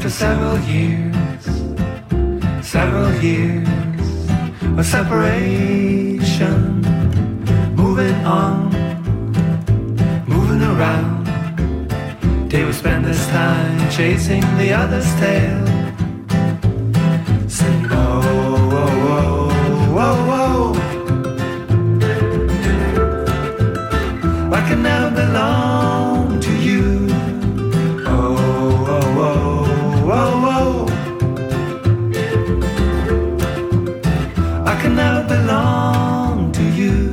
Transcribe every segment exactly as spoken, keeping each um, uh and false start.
after several years, several years of separation, moving on, moving around, they would spend this time chasing the other's tail, singing, oh, oh, oh, oh, oh, I can never belong to you, oh, oh, oh, oh, oh, I can never belong to you.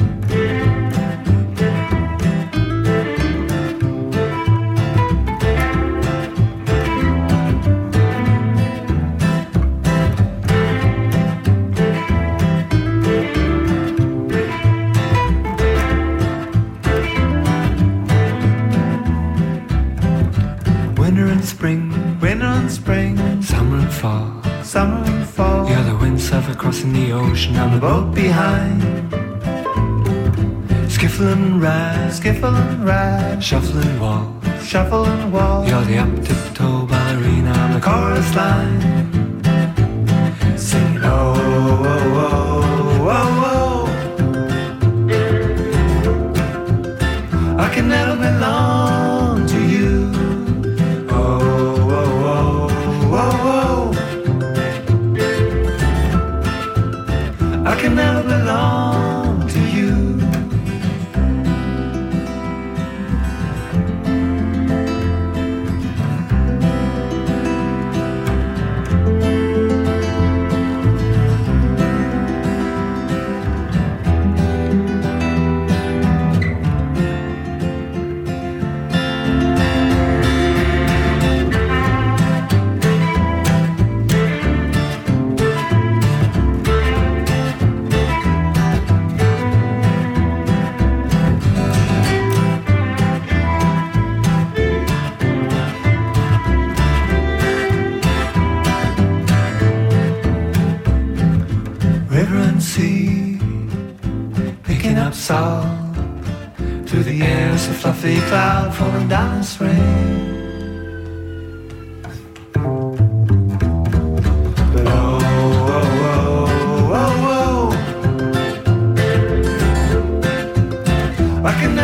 Spring, winter and spring, summer and fall, summer and fall. You're the windsurfer crossing the ocean, I'm the boat behind. Skiffle and ride, skiffle and ride, shuffle and walk, shuffle and walk. You're the up-tiptoe ballerina, I'm the chorus line. Singing, oh, oh, oh, oh, oh, I can never belong to you. I can never belong to you. Salt through the air, it's a fluffy cloud falling down in spring. But oh, oh, oh, oh, oh, I can